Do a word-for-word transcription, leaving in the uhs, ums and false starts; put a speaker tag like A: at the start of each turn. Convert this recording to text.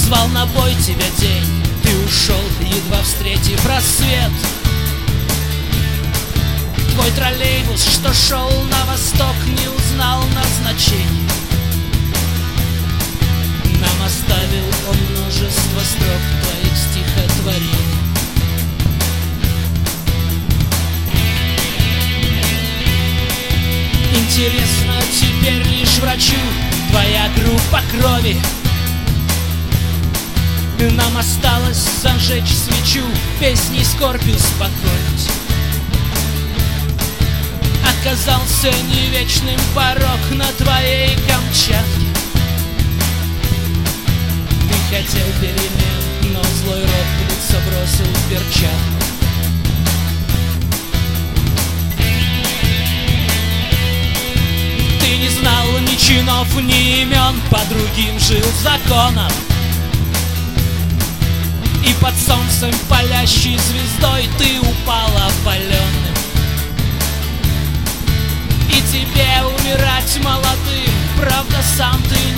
A: Позвал на бой тебя день, ты ушел, едва встретив рассвет. Твой троллейбус, что шел на восток, не узнал назначения. Нам оставил он множество строк твоих стихотворений. Интересно теперь лишь врачу твоя группа крови. Нам осталось зажечь свечу, песней скорбь успокоить. Оказался не вечным порог на твоей Камчатке. Ты хотел перемен, но злой рок лицо бросил в перчатку. Ты не знал ни чинов, ни имен, по другим жил законом. И под солнцем палящей звездой ты упал опаленным. И тебе умирать молодым, правда сам ты